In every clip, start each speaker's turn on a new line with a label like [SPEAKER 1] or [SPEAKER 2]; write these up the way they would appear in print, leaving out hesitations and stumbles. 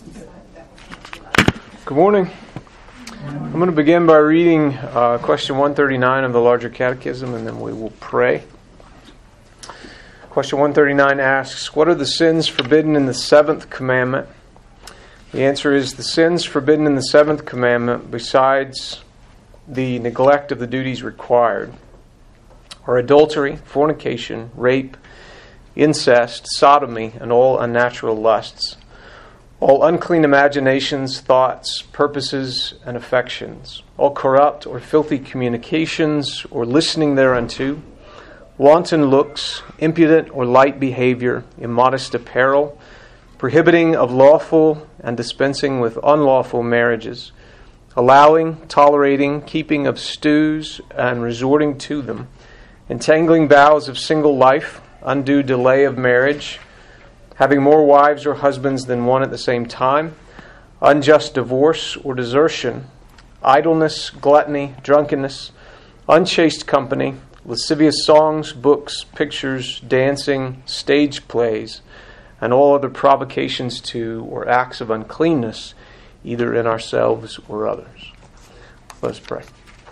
[SPEAKER 1] Good morning. I'm going to begin by reading question 139 of the Larger Catechism, and then we will pray. Question 139 asks, what are the sins forbidden in the seventh commandment? The answer is the sins forbidden in the seventh commandment, besides the neglect of the duties required, are adultery, fornication, rape, incest, sodomy, and all unnatural lusts, all unclean imaginations, thoughts, purposes, and affections, all corrupt or filthy communications or listening thereunto, wanton looks, impudent or light behavior, immodest apparel, prohibiting of lawful and dispensing with unlawful marriages, allowing, tolerating, keeping of stews and resorting to them, entangling vows of single life, undue delay of marriage, having more wives or husbands than one at the same time, unjust divorce or desertion, idleness, gluttony, drunkenness, unchaste company, lascivious songs, books, pictures, dancing, stage plays, and all other provocations to or acts of uncleanness, either in ourselves or others. Let us pray.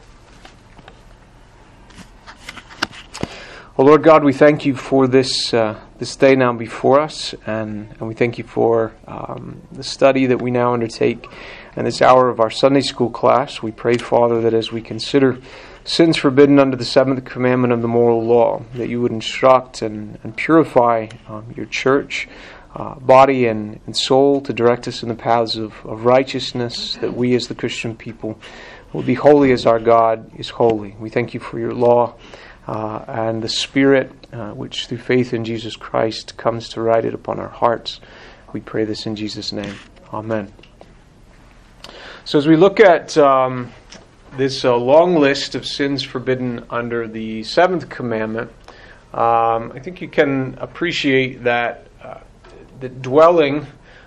[SPEAKER 1] Oh Lord God, we thank you for this day now before us, and we thank you for the study that we now undertake in this hour of our Sunday school class. We pray, Father, that as we consider sins forbidden under the seventh commandment of the moral law, that you would instruct and purify your church, body and soul, to direct us in the paths of righteousness, that we as the Christian people will be holy as our God is holy. We thank you for your law, and the Spirit, which through faith in Jesus Christ comes to write it upon our hearts. We pray this in Jesus' name. Amen. So as we look at this long list of sins forbidden under the seventh commandment, I think you can appreciate that dwelling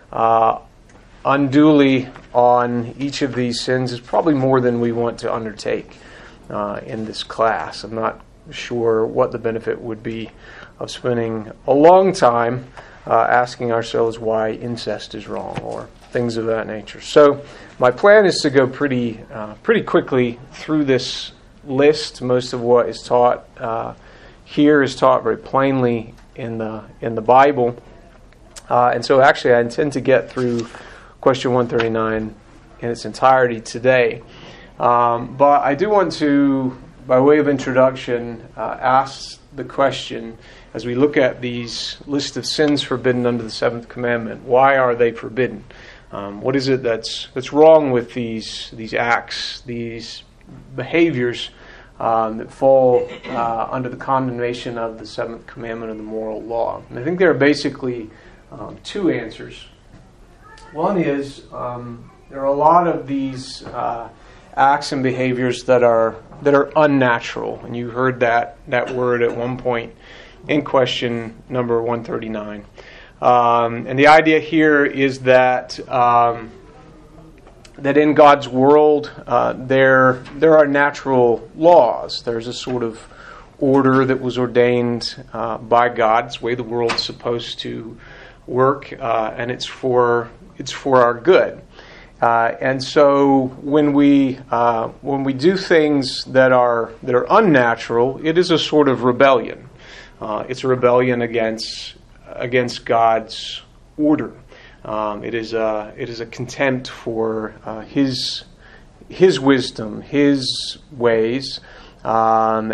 [SPEAKER 1] unduly on each of these sins is probably more than we want to undertake in this class. I'm not sure what the benefit would be of spending a long time asking ourselves why incest is wrong or things of that nature. So my plan is to go pretty quickly through this list. Most of what is taught here is taught very plainly in the Bible, and so actually I intend to get through question 139 in its entirety today. But I do want to, by way of introduction, ask the question, as we look at these list of sins forbidden under the seventh commandment, why are they forbidden? What is it that's wrong with these acts, these behaviors that fall under the condemnation of the seventh commandment of the moral law? And I think there are basically two answers. One is there are a lot of these acts and behaviors that are unnatural, and you heard that word at one point in question number 139. And the idea here is that in God's world there are natural laws. There's a sort of order that was ordained by God. It's the way the world's supposed to work, and it's for our good. And so when we do things that are unnatural, it is a sort of rebellion. It's a rebellion against God's order. It is a contempt for His wisdom, His ways, and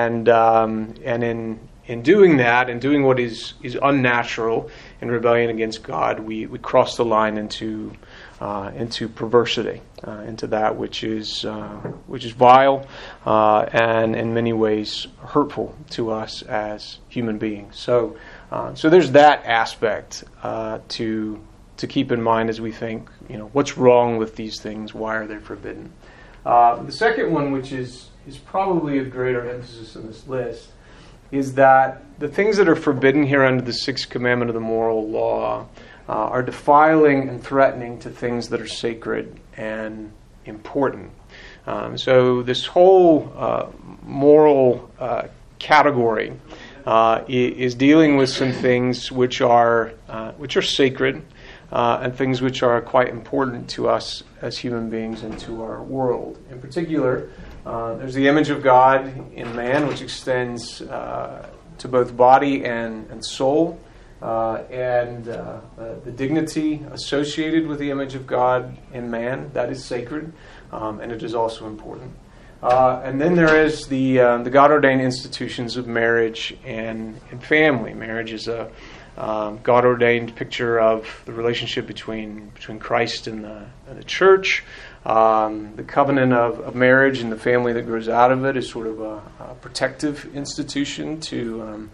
[SPEAKER 1] in doing that, and doing what is unnatural in rebellion against God, we cross the line into perversity, into that which is vile and in many ways hurtful to us as human beings. So there's that aspect to keep in mind as we think, what's wrong with these things? Why are they forbidden? The second one, which is probably of greater emphasis in this list, is that the things that are forbidden here under the sixth commandment of the moral law are defiling and threatening to things that are sacred and important. So this whole moral category is dealing with some things which are sacred, and things which are quite important to us as human beings and to our world. In particular, there's the image of God in man, which extends to both body and soul, and the dignity associated with the image of God in man. That is sacred, and it is also important. And then there is the God-ordained institutions of marriage and family. Marriage is a God-ordained picture of the relationship between Christ and the church. The covenant of marriage and the family that grows out of it is sort of a protective institution to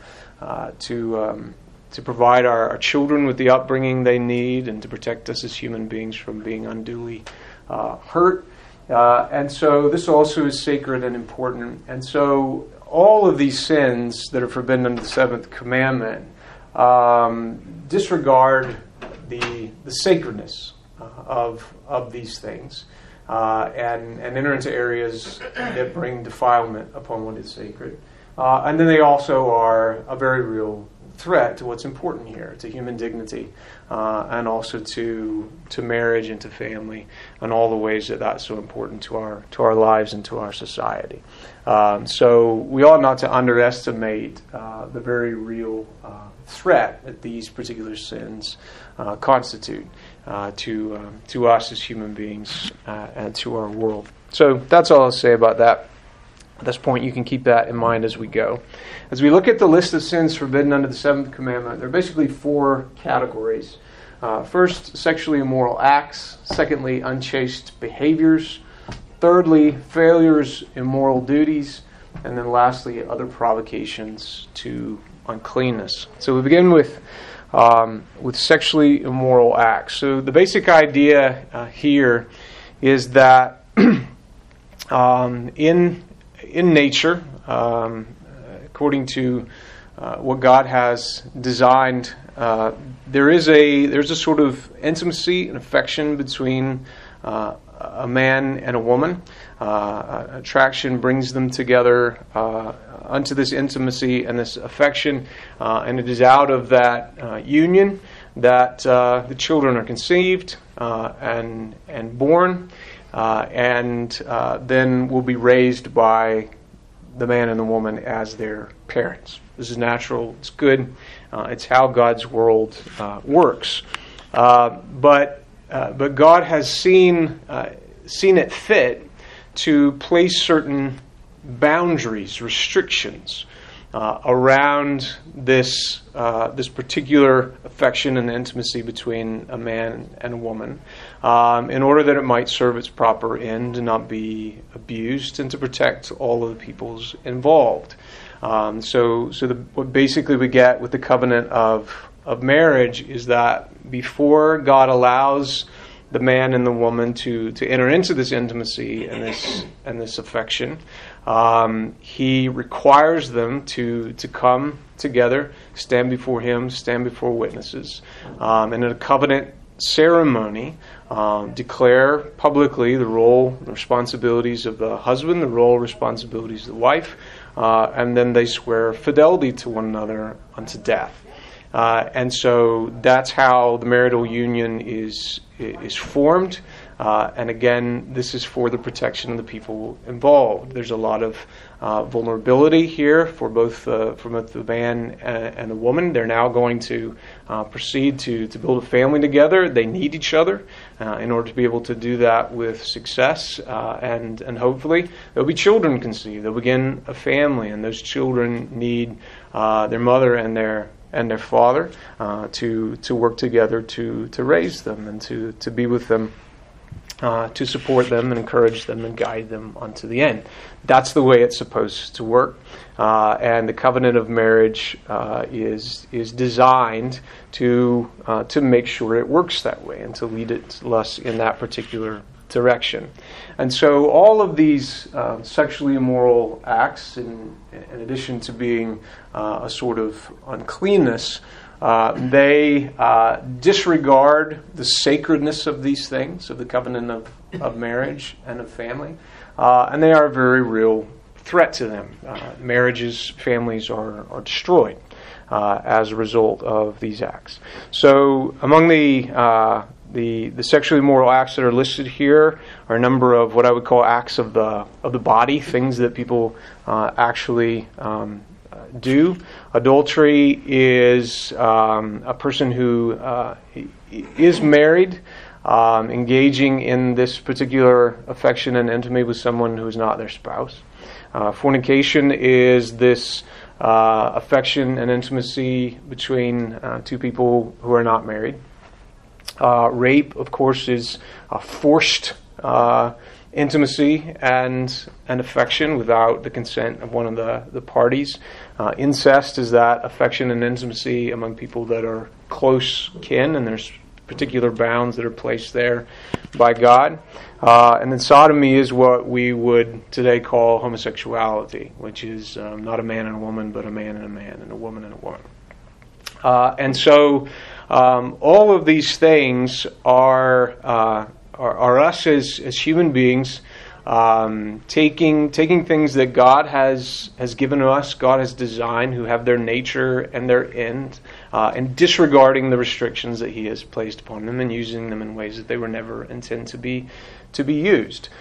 [SPEAKER 1] provide our children with the upbringing they need and to protect us as human beings from being unduly hurt. And so this also is sacred and important. And so all of these sins that are forbidden under the seventh commandment disregard the sacredness of these things and enter into areas that bring defilement upon what is sacred. And then they also are a very real threat to what's important here, to human dignity, and also to marriage and to family, and all the ways that that's so important to our lives and to our society. So we ought not to underestimate the very real threat that these particular sins constitute to us as human beings and to our world. So that's all I'll say about that. At this point, you can keep that in mind as we go. As we look at the list of sins forbidden under the seventh commandment, there are basically four categories. First, sexually immoral acts. Secondly, unchaste behaviors. Thirdly, failures in moral duties. And then lastly, other provocations to uncleanness. So we begin with sexually immoral acts. So the basic idea here is that in nature, according to what God has designed, there's a sort of intimacy and affection between a man and a woman. Attraction brings them together unto this intimacy and this affection, and it is out of that union that the children are conceived and born. And then will be raised by the man and the woman as their parents. This is natural. It's good. It's how God's world works. But God has seen it fit to place certain boundaries, restrictions around this particular affection and intimacy between a man and a woman, in order that it might serve its proper end and not be abused, and to protect all of the peoples involved. What basically we get with the covenant of marriage is that before God allows the man and the woman to enter into this intimacy and this affection, He requires them to come together, stand before Him, stand before witnesses, and in a covenant ceremony, declare publicly the role, the responsibilities of the husband, the role, responsibilities of the wife, and then they swear fidelity to one another unto death. And so that's how the marital union is formed. And again, this is for the protection of the people involved. There's a lot of vulnerability here for both the man and the woman. They're now going to proceed to build a family together. They need each other in order to be able to do that with success. And hopefully there'll be children conceived. They'll begin a family, and those children need their mother and their father to work together to raise them and to be with them, to support them and encourage them and guide them unto the end. That's the way it's supposed to work. And the covenant of marriage is designed to make sure it works that way and to lead us in that particular direction. And so all of these sexually immoral acts, in addition to being a sort of uncleanness, they disregard the sacredness of these things, of the covenant of marriage and of family, and they are a very real threat to them. Marriages, families are destroyed. as a result of these acts. So among the sexually immoral acts that are listed here are a number of what I would call acts of the body, things that people actually do. Adultery is a person who is married, engaging in this particular affection and intimacy with someone who is not their spouse. Fornication is this affection and intimacy between two people who are not married. Rape, of course, is a forced intimacy and affection without the consent of one of the parties. Incest is that affection and intimacy among people that are close kin, and there's particular bounds that are placed there by God. And then sodomy is what we would today call homosexuality, which is not a man and a woman, but a man and a man, and a woman and a woman. And so all of these things are us as human beings taking things that God has given us, God has designed, who have their nature and their end, and disregarding the restrictions that He has placed upon them and using them in ways that they were never intended to be used.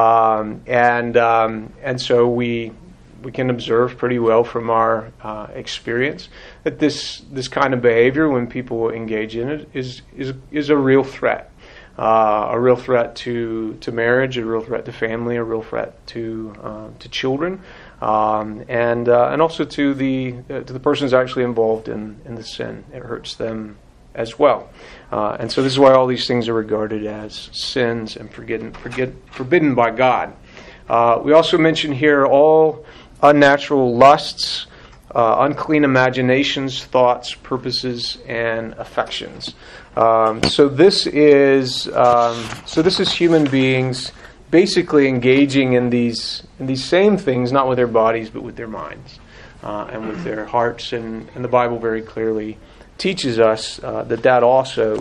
[SPEAKER 1] And so we can observe pretty well from our experience that this kind of behavior, when people engage in it, is a real threat. A real threat to marriage, a real threat to family, a real threat to children, and also to the persons actually involved in the sin. It hurts them as well, and so this is why all these things are regarded as sins and forbidden by God. We also mention here all unnatural lusts, unclean imaginations, thoughts, purposes, and affections. So this is human beings basically engaging in these same things, not with their bodies, but with their minds and with their hearts. And the Bible very clearly teaches us that also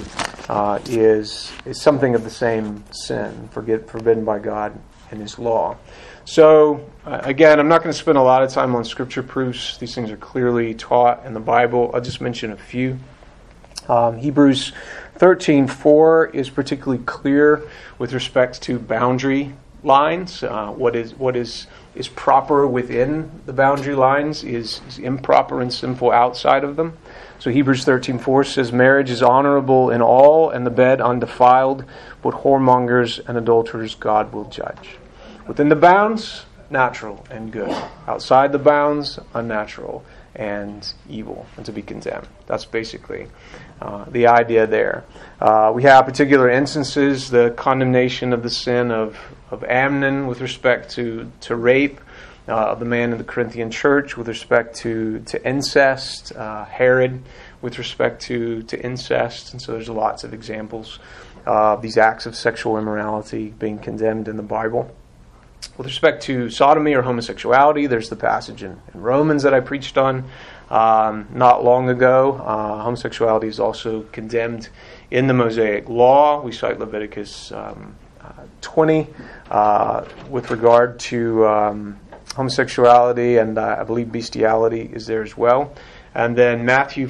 [SPEAKER 1] is something of the same sin, forbidden by God and His law. So, again, I'm not going to spend a lot of time on scripture proofs. These things are clearly taught in the Bible. I'll just mention a few. Hebrews 13:4 is particularly clear with respect to boundary lines. What is proper within the boundary lines is improper and sinful outside of them. So Hebrews 13:4 says, "Marriage is honorable in all, and the bed undefiled, but whoremongers and adulterers God will judge." Within the bounds, natural and good. Outside the bounds, unnatural and evil, and to be condemned. That's basically the idea there. We have particular instances, the condemnation of the sin of Amnon with respect to rape, of the man in the Corinthian church with respect to incest, Herod with respect to incest, and so there's lots of examples of these acts of sexual immorality being condemned in the Bible. With respect to sodomy or homosexuality, there's the passage in Romans that I preached on not long ago. Homosexuality is also condemned in the Mosaic Law. We cite Leviticus 20 with regard to homosexuality, and I believe bestiality is there as well. And then Matthew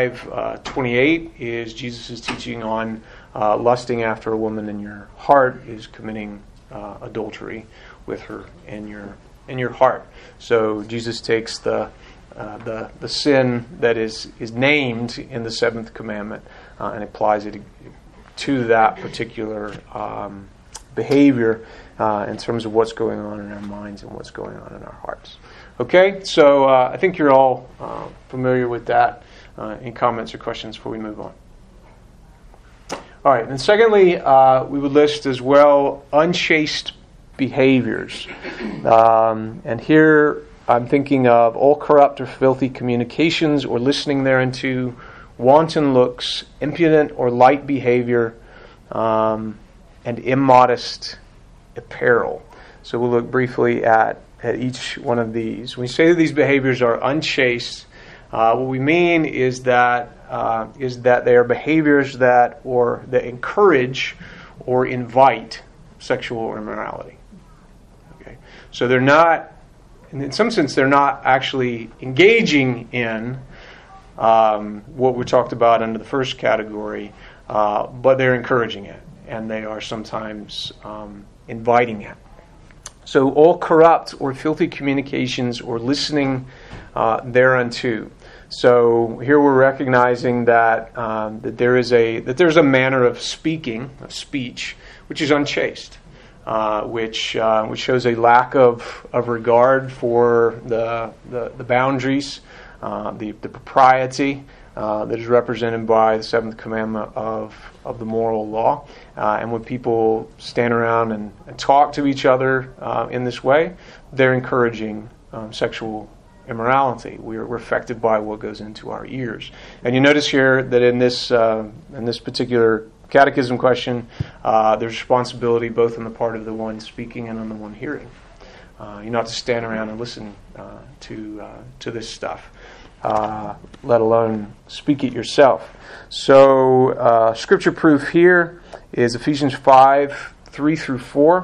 [SPEAKER 1] 5:28 is Jesus' teaching on lusting after a woman in your heart is committing adultery with her in your heart. So Jesus takes the sin that is named in the seventh commandment and applies it to that particular behavior in terms of what's going on in our minds and what's going on in our hearts. Okay, so I think you're all familiar with that. Any comments or questions before we move on? All right, and secondly, we would list as well unchaste behaviors. And here I'm thinking of all corrupt or filthy communications or listening thereunto, wanton looks, impudent or light behavior, and immodest apparel. So we'll look briefly at each one of these. When we say that these behaviors are unchaste, what we mean is that they are behaviors that encourage or invite sexual immorality. Okay, so in some sense, they're not actually engaging in what we talked about under the first category, but they're encouraging it, and they are sometimes inviting it. So all corrupt or filthy communications or listening thereunto. So here we're recognizing that that there's a manner of speech, which is unchaste, which shows a lack of regard for the boundaries, the propriety that is represented by the seventh commandment of the moral law. And when people stand around and talk to each other in this way, they're encouraging sexual immorality. We're affected by what goes into our ears. And you notice here that in this particular catechism question, there's responsibility both on the part of the one speaking and on the one hearing. You're not to stand around and listen to this stuff, let alone speak it yourself. So scripture proof here is Ephesians 5:3-4.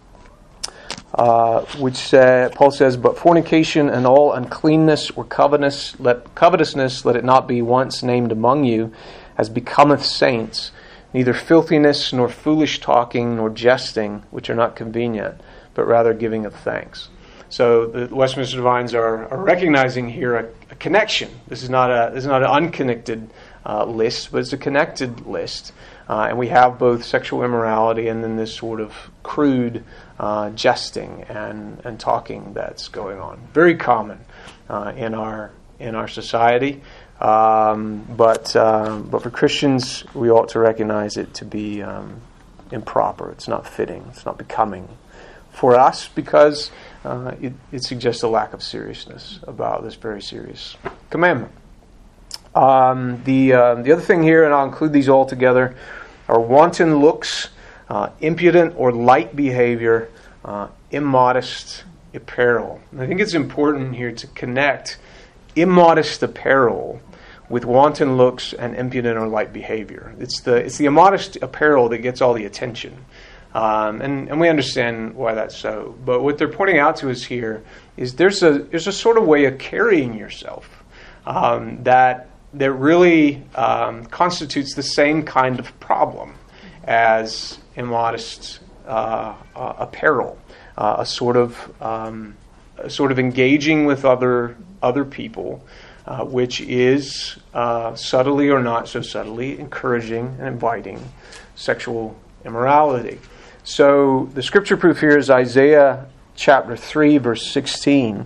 [SPEAKER 1] Which Paul says, "But fornication and all uncleanness or covetousness, let it not be once named among you, as becometh saints, neither filthiness, nor foolish talking, nor jesting, which are not convenient, but rather giving of thanks." So the Westminster Divines are recognizing here a connection. This is not an unconnected list, but it's a connected list. And we have both sexual immorality and then this sort of crude jesting and talking that's going on. Very common in our society. But for Christians, we ought to recognize it to be improper. It's not fitting. It's not becoming for us, because it suggests a lack of seriousness about this very serious commandment. The other thing here, and I'll include these all together, are wanton looks, impudent or light behavior, immodest apparel. And I think it's important here to connect immodest apparel with wanton looks and impudent or light behavior. It's the immodest apparel that gets all the attention. And we understand why that's so. But what they're pointing out to us here is there's a sort of way of carrying yourself that really constitutes the same kind of problem as immodest apparel, a sort of engaging with other people, which is subtly or not so subtly encouraging and inviting sexual immorality. So the scripture proof here is Isaiah chapter 3, verse 16,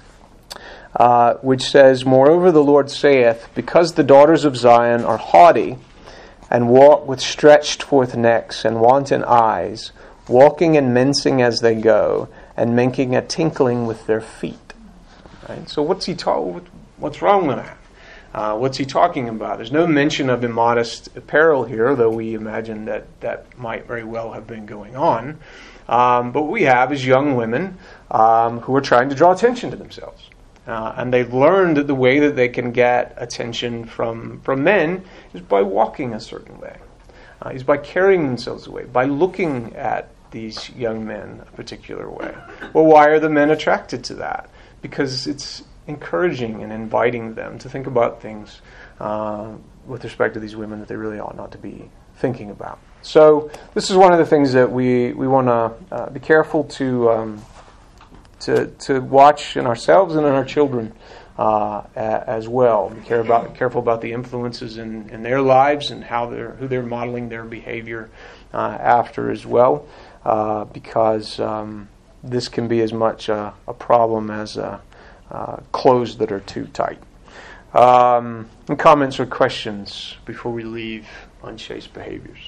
[SPEAKER 1] which says, "Moreover the Lord saith, because the daughters of Zion are haughty, and walk with stretched forth necks and wanton eyes, walking and mincing as they go, and making a tinkling with their feet." Right? So what's wrong with that? What's he talking about? There's no mention of immodest apparel here, though we imagine that might very well have been going on. But what we have is young women who are trying to draw attention to themselves. And they've learned that the way that they can get attention from men is by walking a certain way, is by carrying themselves away, by looking at these young men a particular way. Well, why are the men attracted to that? Because it's encouraging and inviting them to think about things with respect to these women that they really ought not to be thinking about. So this is one of the things that we want to be careful to watch in ourselves and in our children as well. Be careful about the influences in their lives and who they're modeling their behavior after as well, because this can be as much a problem as clothes that are too tight. And comments or questions before we leave unchaste behaviors?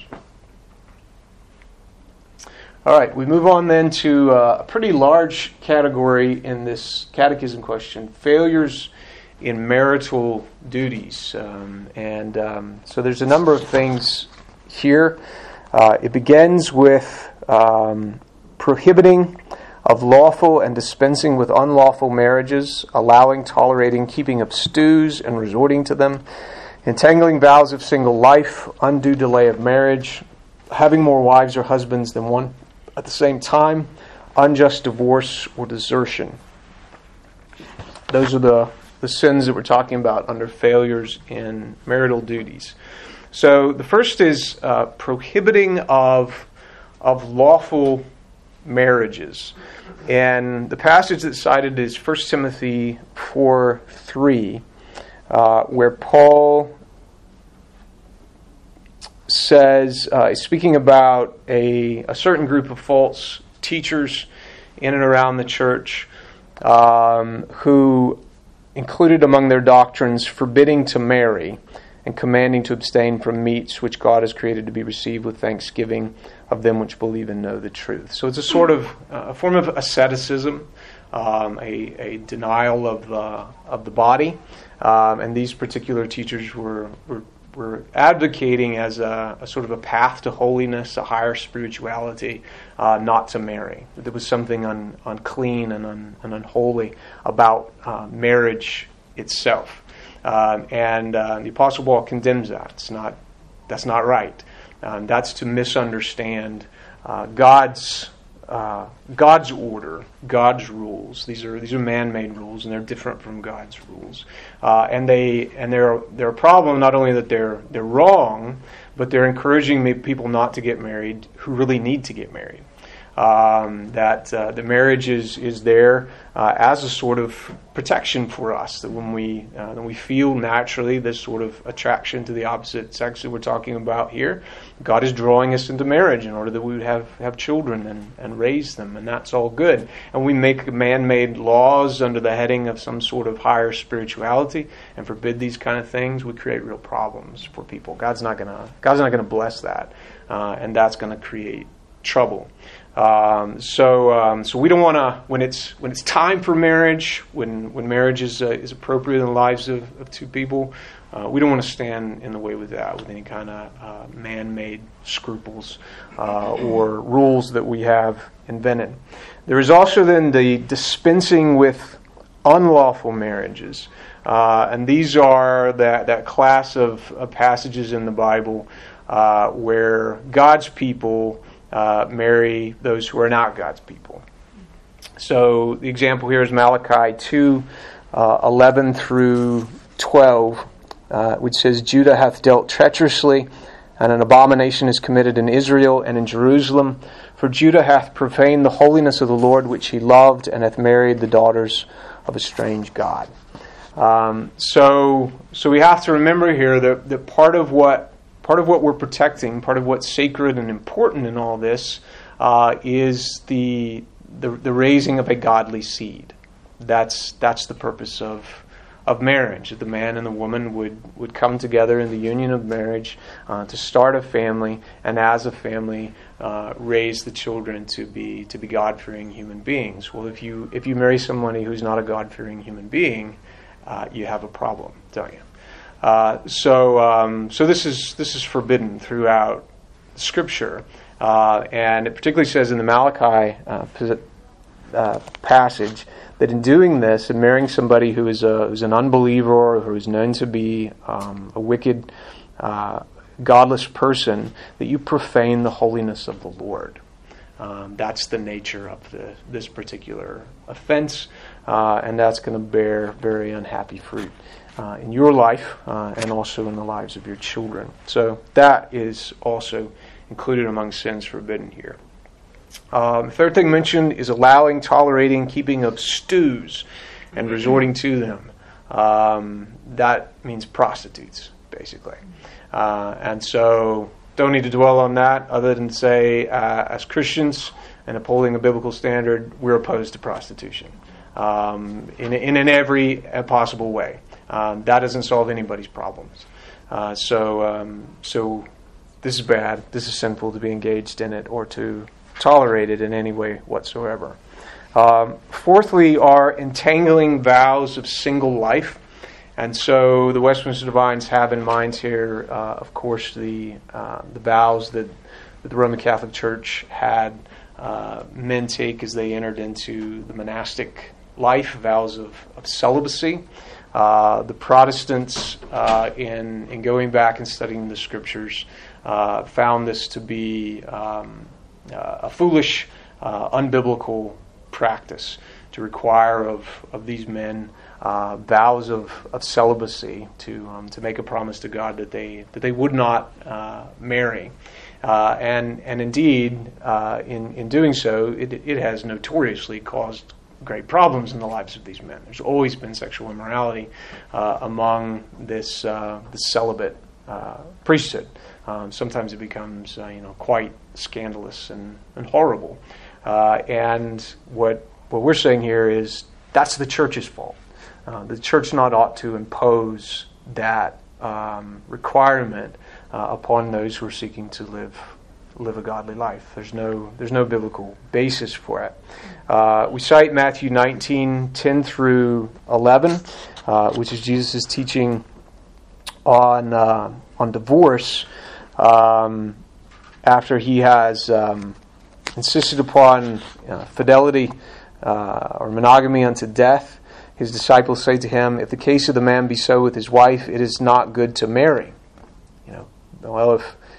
[SPEAKER 1] All right, we move on then to a pretty large category in this catechism question: failures in marital duties. So there's a number of things here. It begins with prohibiting of lawful and dispensing with unlawful marriages, allowing, tolerating, keeping of stews and resorting to them, entangling vows of single life, undue delay of marriage, having more wives or husbands than one at the same time, unjust divorce or desertion. Those are the the sins that we're talking about under failures in marital duties. So the first is prohibiting of lawful marriages. And the passage that's cited is 1 Timothy 4:3, where Paul says, speaking about a certain group of false teachers in and around the church, who included among their doctrines forbidding to marry and commanding to abstain from meats which God has created to be received with thanksgiving of them which believe and know the truth. So it's a sort of a form of asceticism, a denial of the body, and these particular teachers were advocating as a sort of a path to holiness, a higher spirituality, not to marry. There was something unclean and unholy about marriage itself. And the Apostle Paul condemns that. That's not right. That's to misunderstand God's order, God's rules. These are man-made rules, and they're different from God's rules. And they're a problem not only that they're wrong, but they're encouraging people not to get married who really need to get married. That the marriage is there as a sort of protection for us. That when we feel naturally this sort of attraction to the opposite sex that we're talking about here, God is drawing us into marriage in order that we would have children and raise them, and that's all good. And we make man-made laws under the heading of some sort of higher spirituality and forbid these kind of things. We create real problems for people. God's not gonna bless that, and that's going to create trouble. So we don't want to, when it's time for marriage, when marriage is appropriate in the lives of two people, we don't want to stand in the way with that, with any kind of man-made scruples or rules that we have invented. There is also then the dispensing with unlawful marriages, and these are that class of passages in the Bible where God's people marry those who are not God's people. So the example here is Malachi 2:11 through 12, which says, "Judah hath dealt treacherously, and an abomination is committed in Israel and in Jerusalem. For Judah hath profaned the holiness of the Lord which he loved, and hath married the daughters of a strange god." So we have to remember here that part of what we're protecting, part of what's sacred and important in all this, is the raising of a godly seed. That's the purpose of marriage. That the man and the woman would come together in the union of marriage to start a family, and as a family raise the children to be God-fearing human beings. Well, if you marry somebody who's not a God-fearing human being, you have a problem, don't you? So this is forbidden throughout Scripture, and it particularly says in the Malachi passage that in doing this, in marrying somebody who's an unbeliever or who is known to be a wicked, godless person, that you profane the holiness of the Lord. That's the nature of this particular offense, and that's going to bear very unhappy fruit in your life and also in the lives of your children. So that is also included among sins forbidden here. The third thing mentioned is allowing, tolerating, keeping of stews and resorting to them. That means prostitutes, basically. And so don't need to dwell on that other than say, as Christians and upholding a biblical standard, we're opposed to prostitution in every possible way. That doesn't solve anybody's problems. So this is bad. This is sinful to be engaged in it or to tolerate it in any way whatsoever. Fourthly are entangling vows of single life. And so the Westminster Divines have in mind here, of course, the vows that the Roman Catholic Church had men take as they entered into the monastic life, vows of celibacy. The Protestants, in going back and studying the Scriptures, found this to be a foolish, unbiblical practice require of these men vows of celibacy, to make a promise to God that they would not marry. And indeed, in doing so, it has notoriously caused great problems in the lives of these men. There's always been sexual immorality among this celibate priesthood. Sometimes it becomes quite scandalous and horrible. And what we're saying here is that's the church's fault. The church not ought to impose that requirement upon those who are seeking to live a godly life. There's no biblical basis for it. We cite Matthew 19:10 through 11, which is Jesus' teaching on divorce, after he has insisted upon fidelity or monogamy unto death. His disciples say to him, "If the case of the man be so with his wife, it is not good to marry." Well,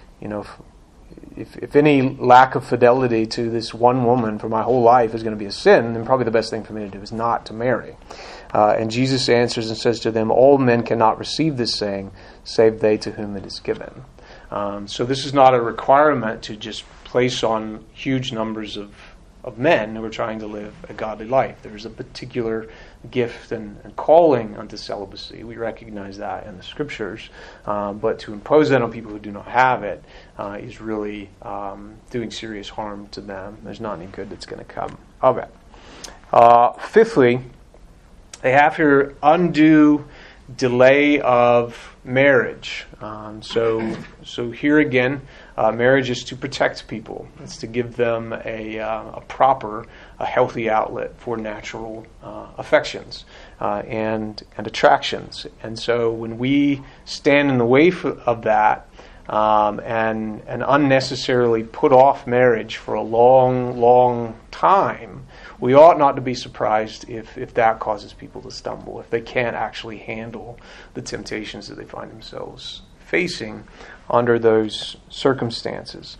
[SPEAKER 1] if any lack of fidelity to this one woman for my whole life is going to be a sin, then probably the best thing for me to do is not to marry. And Jesus answers and says to them, "All men cannot receive this saying, save they to whom it is given." So this is not a requirement to just place on huge numbers of men who are trying to live a godly life. There's a particular gift and calling unto celibacy. We recognize that in the Scriptures. But to impose that on people who do not have it is really doing serious harm to them. There's not any good that's going to come of it. Fifthly, they have here undue delay of marriage. So here again, marriage is to protect people. It's to give them a proper, a healthy outlet for natural affections and attractions. And so when we stand in the way of that and unnecessarily put off marriage for a long, long time, we ought not to be surprised if that causes people to stumble, if they can't actually handle the temptations that they find themselves facing under those circumstances.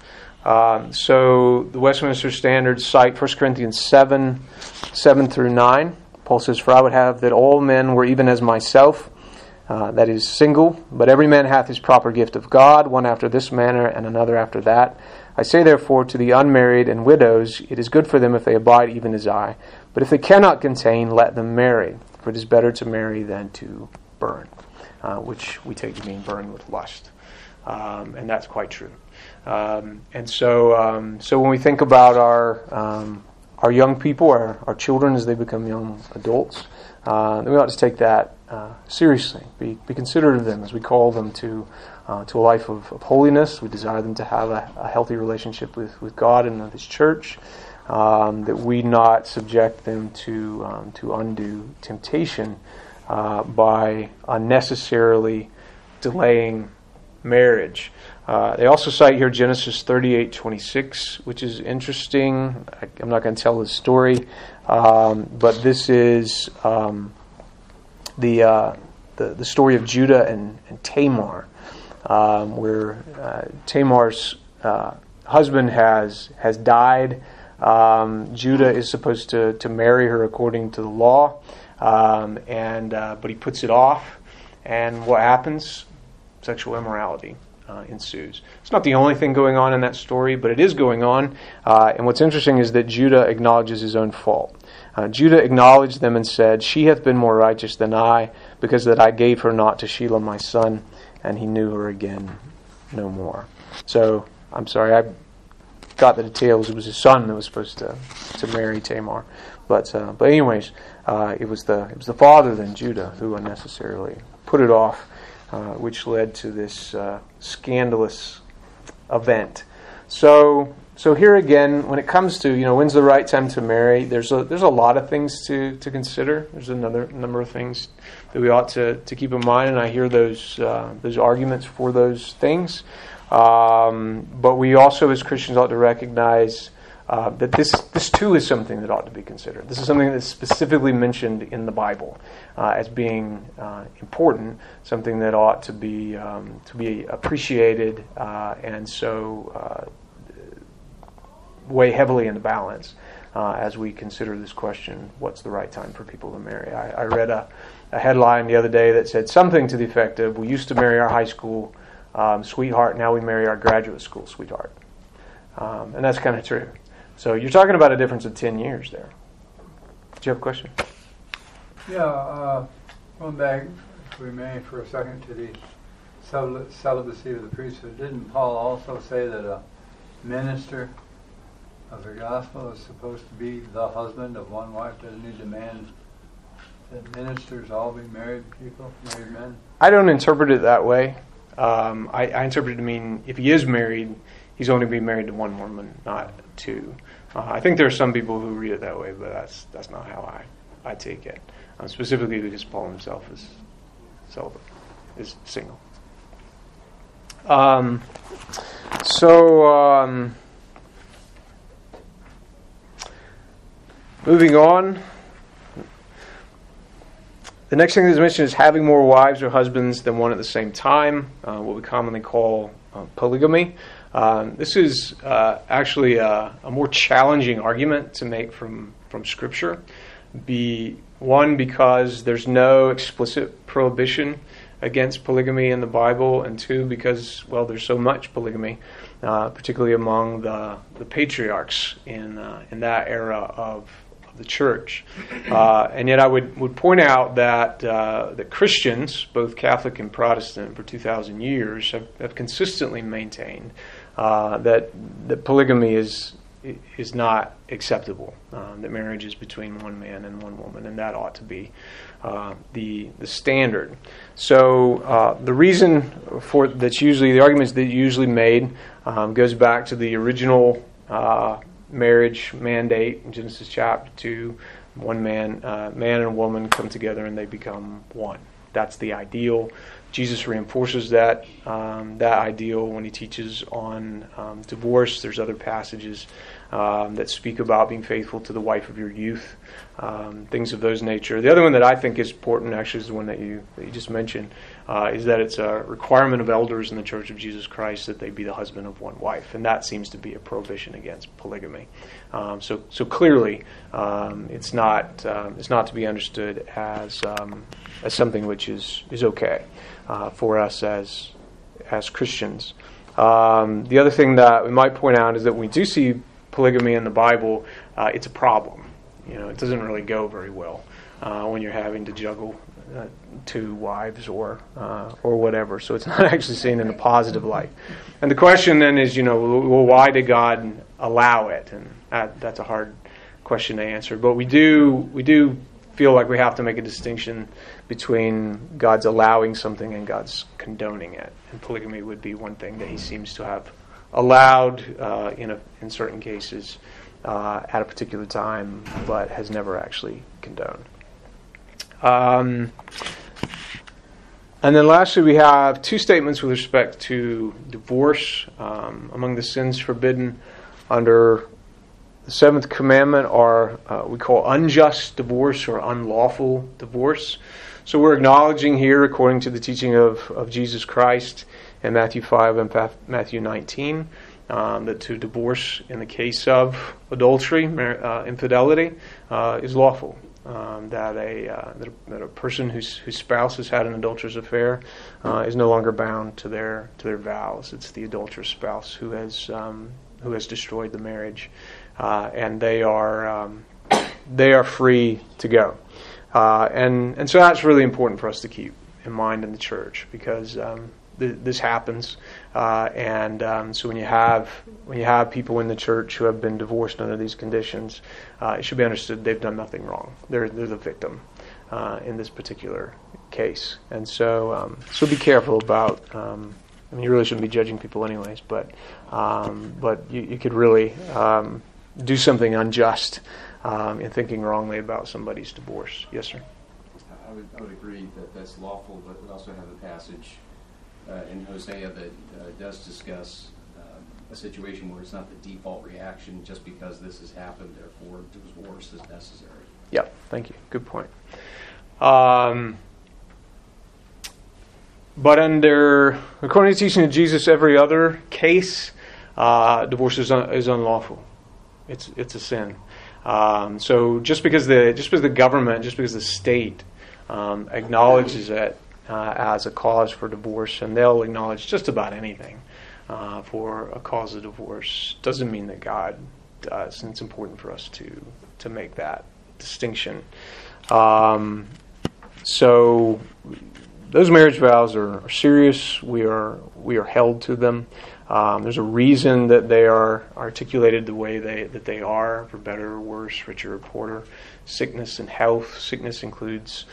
[SPEAKER 1] So the Westminster Standards cite 1 Corinthians 7 through 9. Paul says, "For I would have that all men were even as myself, that is, single, but every man hath his proper gift of God, one after this manner, and another after that. I say therefore to the unmarried and widows, it is good for them if they abide even as I. But if they cannot contain, let them marry. For it is better to marry than to burn," which we take to mean burn with lust. And that's quite true. And so when we think about our young people, our children as they become young adults, then we ought to take that seriously. Be considerate of them as we call them to a life of holiness. We desire them to have a healthy relationship with God and with His church. That we not subject them to undue temptation by unnecessarily delaying marriage. They also cite here Genesis 38:26, which is interesting. I'm not going to tell this story, but this is the story of Judah and Tamar, where Tamar's husband has died. Judah is supposed to marry her according to the law, but he puts it off, and what happens? Sexual immorality ensues. It's not the only thing going on in that story, but it is going on. And what's interesting is that Judah acknowledges his own fault. Judah acknowledged them and said, "She hath been more righteous than I, because that I gave her not to Shelah my son, and he knew her again no more." So, I'm sorry, I got the details. It was his son that was supposed to marry Tamar. But anyways, it was the father then, Judah, who unnecessarily put it off, which led to this scandalous event. So here again, when it comes to when's the right time to marry, there's a lot of things to consider. There's another number of things that we ought to keep in mind, and I hear those arguments for those things. But we also, as Christians, ought to recognize that this too is something that ought to be considered. This is something that's specifically mentioned in the Bible as being important, something that ought to be appreciated, and so weigh heavily in the balance as we consider this question: what's the right time for people to marry? I read a headline the other day that said something to the effect of, "We used to marry our high school sweetheart, now we marry our graduate school sweetheart." And that's kind of true. So you're talking about a difference of 10 years there. Do you have a question?
[SPEAKER 2] Yeah, going back, if we may, for a second, to the celibacy of the priesthood. Didn't Paul also say that a minister of the gospel is supposed to be the husband of one wife? Doesn't he demand that ministers all be married people, married men?
[SPEAKER 1] I don't interpret it that way. I interpret it to mean if he is married, he's only being married to one woman, not two. I think there are some people who read it that way, but that's not how I take it. Specifically because Paul himself is celibate, is single. Moving on. The next thing that's mentioned is having more wives or husbands than one at the same time, what we commonly call polygamy. This is actually a more challenging argument to make from Scripture. One, because there's no explicit prohibition against polygamy in the Bible, and two, because, well, there's so much polygamy, particularly among the patriarchs in that era of the church. And yet I would point out that Christians, both Catholic and Protestant, for 2,000 years have consistently maintained that polygamy is not acceptable, that marriage is between one man and one woman, and that ought to be the standard. So the reason for that's usually the arguments that usually made goes back to the original marriage mandate in Genesis chapter 2. One man and a woman come together and they become one. That's the ideal. Jesus reinforces that ideal when he teaches on divorce. There's other passages that speak about being faithful to the wife of your youth, things of those nature. The other one that I think is important, actually, is the one that you just mentioned, is that it's a requirement of elders in the Church of Jesus Christ that they be the husband of one wife, and that seems to be a prohibition against polygamy. So clearly, it's not to be understood as something which is okay for us as Christians. The other thing that we might point out is that when we do see polygamy in the Bible, it's a problem. It doesn't really go very well when you're having to juggle two wives or whatever. So it's not actually seen in a positive light. And the question then is, well, why did God allow it? And that's a hard question to answer. But we do feel like we have to make a distinction between God's allowing something and God's condoning it. And polygamy would be one thing that he seems to have allowed in certain cases at a particular time, but has never actually condoned. And then lastly, we have two statements with respect to divorce. Among the sins forbidden under the seventh commandment are we call unjust divorce or unlawful divorce. So we're acknowledging here, according to the teaching of Jesus Christ in Matthew 5 and Matthew 19, that to divorce in the case of adultery, infidelity, is lawful. That a person whose spouse has had an adulterous affair is no longer bound to their vows. It's the adulterous spouse who has destroyed the marriage, and they are free to go. And so that's really important for us to keep in mind in the church, because this happens, and so when you have people in the church who have been divorced under these conditions, it should be understood they've done nothing wrong. They're the victim in this particular case, and so be careful about. You really shouldn't be judging people anyways, but you could really do something unjust in thinking wrongly about somebody's divorce. Yes, sir.
[SPEAKER 3] I would agree that that's lawful, but we also have a passage in Hosea that does discuss a situation where it's not the default reaction just because this has happened, therefore divorce is necessary.
[SPEAKER 1] Yeah, thank you. Good point. But according to the teaching of Jesus, every other case, divorce is unlawful. It's a sin. So just because the government, just because the state acknowledges it as a cause for divorce, and they'll acknowledge just about anything for a cause of divorce, doesn't mean that God does. And it's important for us to make that distinction. So those marriage vows are serious. We are held to them. There's a reason that they are articulated the way that they are, for better or worse, richer or poorer. Sickness and health. Sickness includes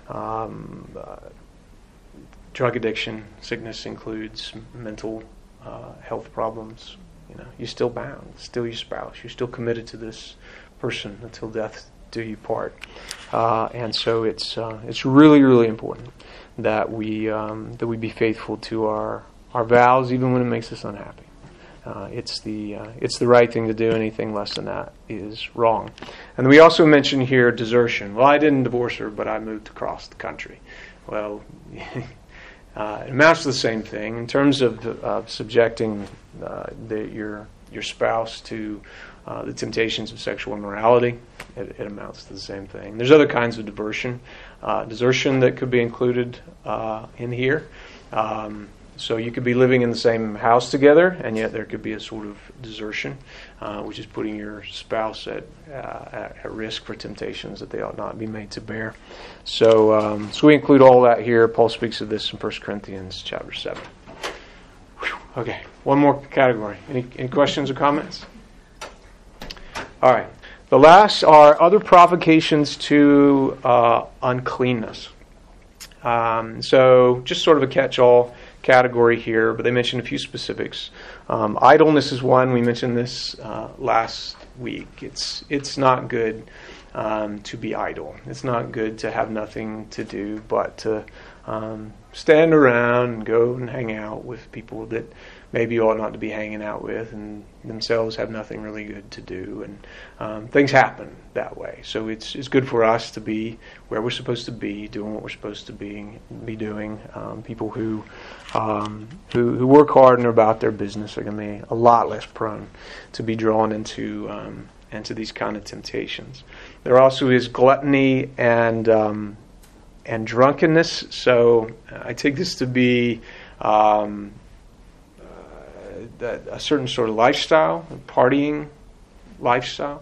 [SPEAKER 1] drug addiction. Sickness includes mental health problems. You're still bound. Still your spouse. You're still committed to this person until death do you part. And so it's really, really important that we be faithful to our vows, even when it makes us unhappy. It's the right thing to do. Anything less than that is wrong. And we also mention here desertion. Well, I didn't divorce her, but I moved across the country. Well, it amounts to the same thing in terms of subjecting your spouse to the temptations of sexual immorality. It amounts to the same thing. There's other kinds of desertion that could be included in here. So you could be living in the same house together, and yet there could be a sort of desertion, which is putting your spouse at risk for temptations that they ought not be made to bear. So we include all that here. Paul speaks of this in 1 Corinthians chapter 7. Okay, one more category. Any questions or comments? All right. The last are other provocations to uncleanness. So just sort of a catch-all category here, but they mention a few specifics. Idleness is one. We mentioned this last week. It's not good to be idle. It's not good to have nothing to do but to stand around and go and hang out with people that maybe you ought not to be hanging out with, and themselves have nothing really good to do, and things happen that way. So it's good for us to be where we're supposed to be, doing what we're supposed to be doing. People who work hard and are about their business are going to be a lot less prone to be drawn into these kind of temptations. There also is gluttony and drunkenness. So I take this to be a certain sort of lifestyle, a partying lifestyle.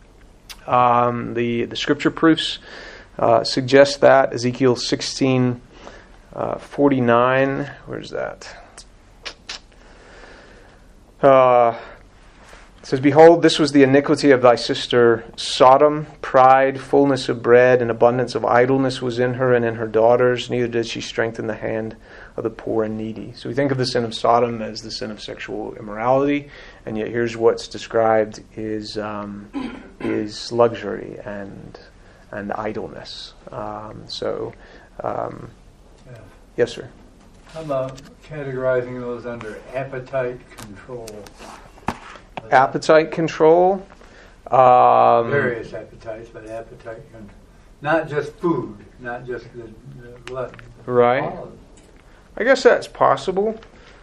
[SPEAKER 1] The scripture proofs suggest that. Ezekiel 16:49. Where's that? It says, "Behold, this was the iniquity of thy sister Sodom. Pride, fullness of bread, and abundance of idleness was in her and in her daughters. Neither did she strengthen the hand of the poor and needy." So we think of the sin of Sodom as the sin of sexual immorality, and yet here's what's described is luxury and idleness. Yes, sir.
[SPEAKER 2] How about categorizing those under appetite control?
[SPEAKER 1] Appetite control.
[SPEAKER 2] Various appetites, but appetite control. Not just food, not just the blood.
[SPEAKER 1] Right.
[SPEAKER 2] All of it.
[SPEAKER 1] I guess that's possible.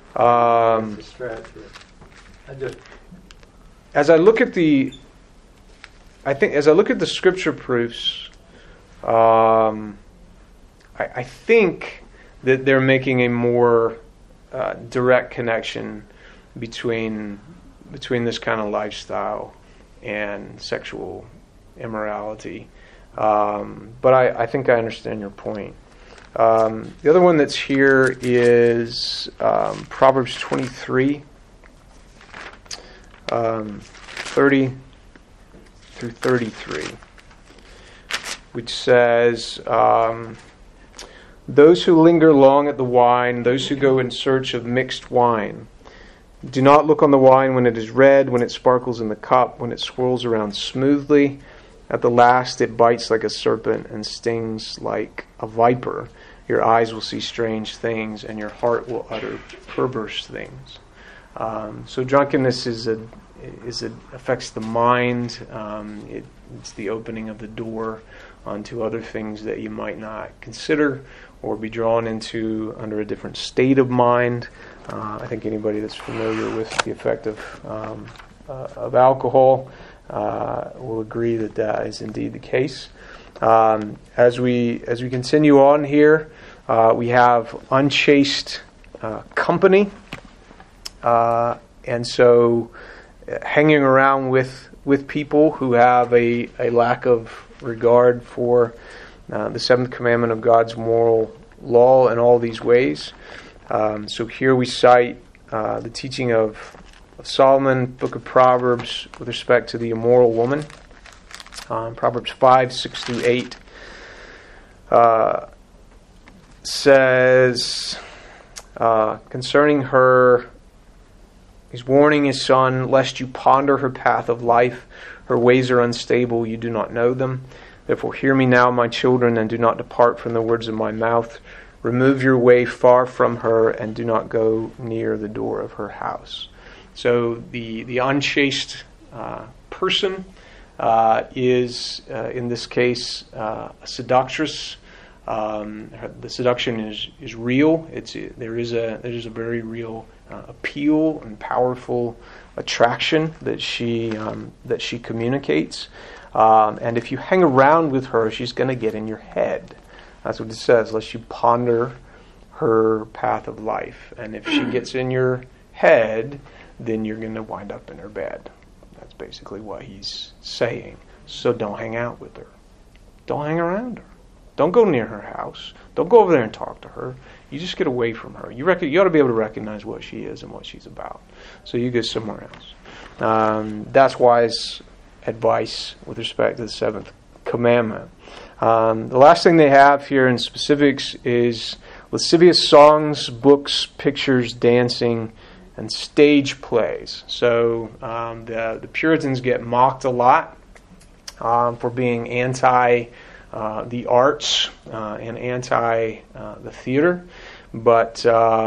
[SPEAKER 1] As I look at the scripture proofs, I think that they're making a more direct connection between this kind of lifestyle and sexual immorality. But I think I understand your point. The other one that's here is Proverbs 23, 30 through 33, which says, "Those who linger long at the wine, those who go in search of mixed wine, do not look on the wine when it is red, when it sparkles in the cup, when it swirls around smoothly. At the last it bites like a serpent and stings like a viper. Your eyes will see strange things, and your heart will utter perverse things." So drunkenness affects the mind. It's the opening of the door onto other things that you might not consider or be drawn into under a different state of mind. I think anybody that's familiar with the effect of alcohol will agree that that is indeed the case. As we continue on here, we have unchaste company, and so hanging around with people who have a lack of regard for the seventh commandment of God's moral law in all these ways. So here we cite the teaching of Solomon, book of Proverbs, with respect to the immoral woman. Proverbs 5, 6 through 8 says concerning her, he's warning his son, lest you ponder her path of life. Her ways are unstable, you do not know them. Therefore hear me now, my children, and do not depart from the words of my mouth. Remove your way far from her, and do not go near the door of her house. So the unchaste person is, in this case, a seductress. The seduction is real. There is a very real appeal and powerful attraction that she communicates. And if you hang around with her, she's going to get in your head. That's what it says, lest you ponder her path of life. And if she gets in your head, then you're going to wind up in her bed. That's basically what he's saying. So don't hang out with her. Don't hang around her. Don't go near her house. Don't go over there and talk to her. You just get away from her. You ought to be able to recognize what she is and what she's about. So you go somewhere else. That's wise advice with respect to the seventh commandment. The last thing they have here in specifics is lascivious songs, books, pictures, dancing, and stage plays. So the Puritans get mocked a lot for being anti the arts and anti the theater, but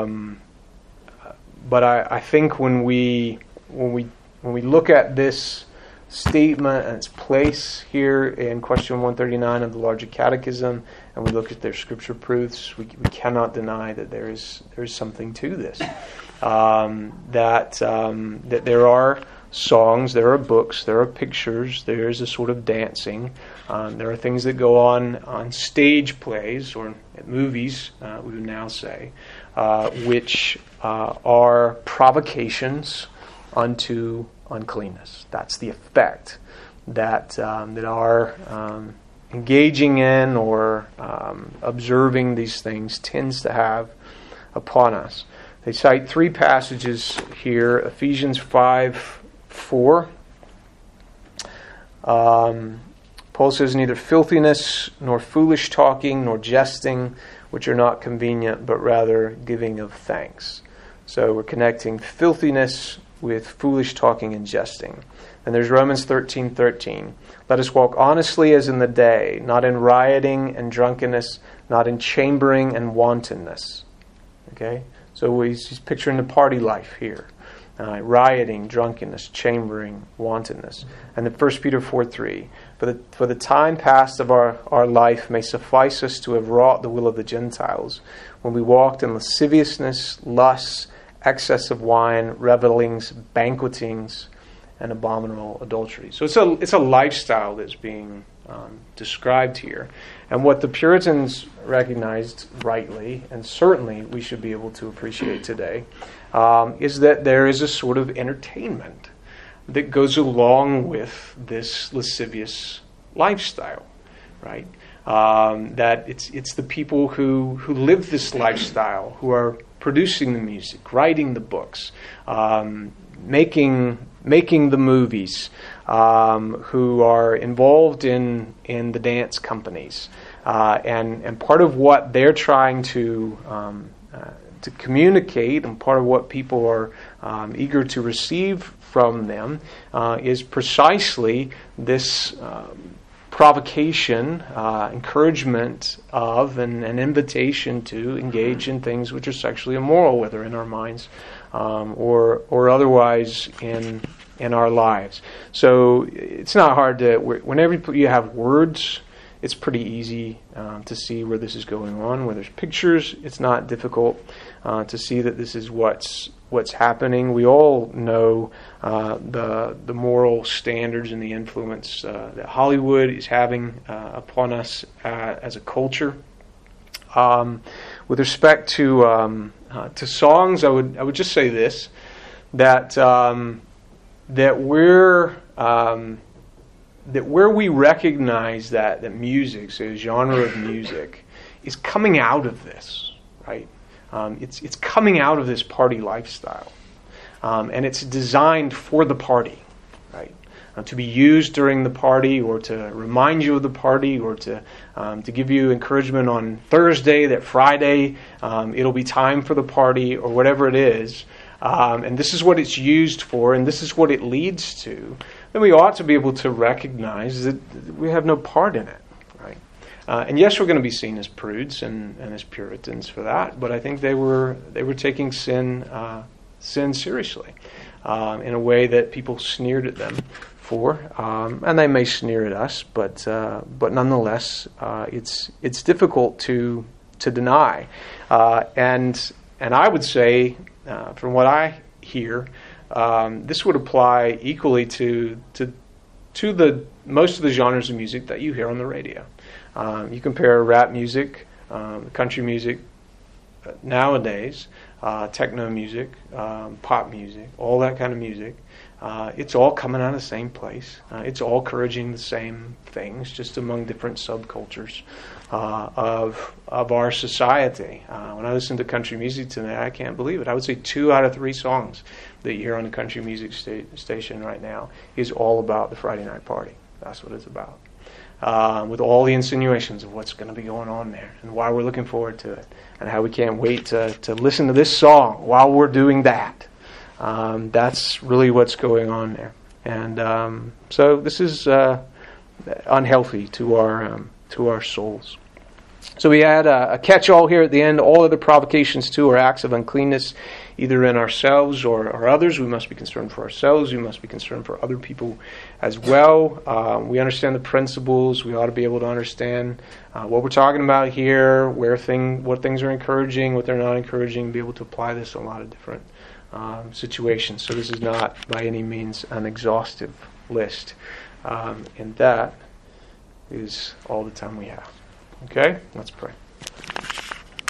[SPEAKER 1] I think when we look at this statement and its place here in question 139 of the Larger Catechism, and we look at their scripture proofs, we cannot deny that there is something to this. That there are songs, there are books, there are pictures, there is a sort of dancing. There are things that go on stage plays or movies, we would now say, which are provocations unto uncleanness. That's the effect that our engaging in or observing these things tends to have upon us. They cite three passages here: Ephesians 5:4. Paul says, neither filthiness, nor foolish talking, nor jesting, which are not convenient, but rather giving of thanks. So we're connecting filthiness with foolish talking and jesting. And there's Romans 13:13. Let us walk honestly as in the day, not in rioting and drunkenness, not in chambering and wantonness. Okay? So he's picturing the party life here. Rioting, drunkenness, chambering, wantonness. And then 1 Peter 4:3. For the time past of our life may suffice us to have wrought the will of the Gentiles, when we walked in lasciviousness, lusts, excess of wine, revelings, banquetings, and abominable adultery. So it's a lifestyle that's being described here. And what the Puritans recognized rightly, and certainly we should be able to appreciate today, is that there is a sort of entertainment that goes along with this lascivious lifestyle, right? That it's the people who live this lifestyle, who are producing the music, writing the books, making the movies, who are involved in the dance companies, and part of what they're trying to communicate, and part of what people are eager to receive from them, is precisely this provocation, encouragement of, and an invitation to engage in things which are sexually immoral, whether in our minds or otherwise in our lives. So it's not hard to, whenever you have words, it's pretty easy to see where this is going on. Where there's pictures, it's not difficult to see that this is what's what's happening. We all know the moral standards and the influence that Hollywood is having upon us as a culture. With respect to songs, I would just say this, that where we recognize that music, so the genre of music, is coming out of this, right? It's coming out of this party lifestyle, and it's designed for the party, right? To be used during the party, or to remind you of the party, or to give you encouragement on Thursday that Friday it'll be time for the party, or whatever it is. And this is what it's used for, and this is what it leads to. Then we ought to be able to recognize that we have no part in it, right? And yes, we're going to be seen as prudes and as Puritans for that, but I think they were taking sin seriously in a way that people sneered at them for, and they may sneer at us, but nonetheless, it's difficult to deny, and I would say, from what I hear, this would apply equally to the most of the genres of music that you hear on the radio. You compare rap music, country music nowadays, techno music, pop music, all that kind of music. It's all coming out of the same place. It's all encouraging the same things, just among different subcultures of our society. When I listen to country music today, I can't believe it. I would say 2 out of 3 songs that you hear on the country music station right now is all about the Friday night party. That's what it's about. With all the insinuations of what's going to be going on there, and why we're looking forward to it, and how we can't wait to listen to this song while we're doing that. That's really what's going on there. And so this is unhealthy to our souls. So we add a catch-all here at the end. All other provocations to or acts of uncleanness, either in ourselves or others. We must be concerned for ourselves. We must be concerned for other people as well. We understand the principles. We ought to be able to understand what we're talking about here, what things are encouraging, what they're not encouraging, be able to apply this in a lot of different situations. So this is not by any means an exhaustive list. And that is all the time we have. Okay? Let's pray.